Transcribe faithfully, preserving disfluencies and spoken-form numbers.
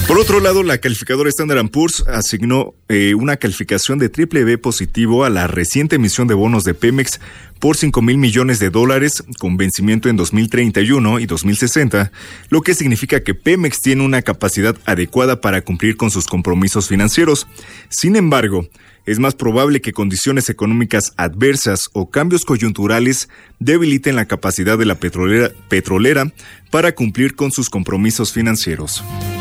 Por otro lado, la calificadora Standard and Poor's asignó eh, una calificación de triple B positivo a la reciente emisión de bonos de Pemex por cinco mil millones de dólares con vencimiento en dos mil treinta y uno y dos mil sesenta, lo que significa que Pemex tiene una capacidad adecuada para cumplir con sus compromisos financieros. Sin embargo, es más probable que condiciones económicas adversas o cambios coyunturales debiliten la capacidad de la petrolera, petrolera para cumplir con sus compromisos financieros.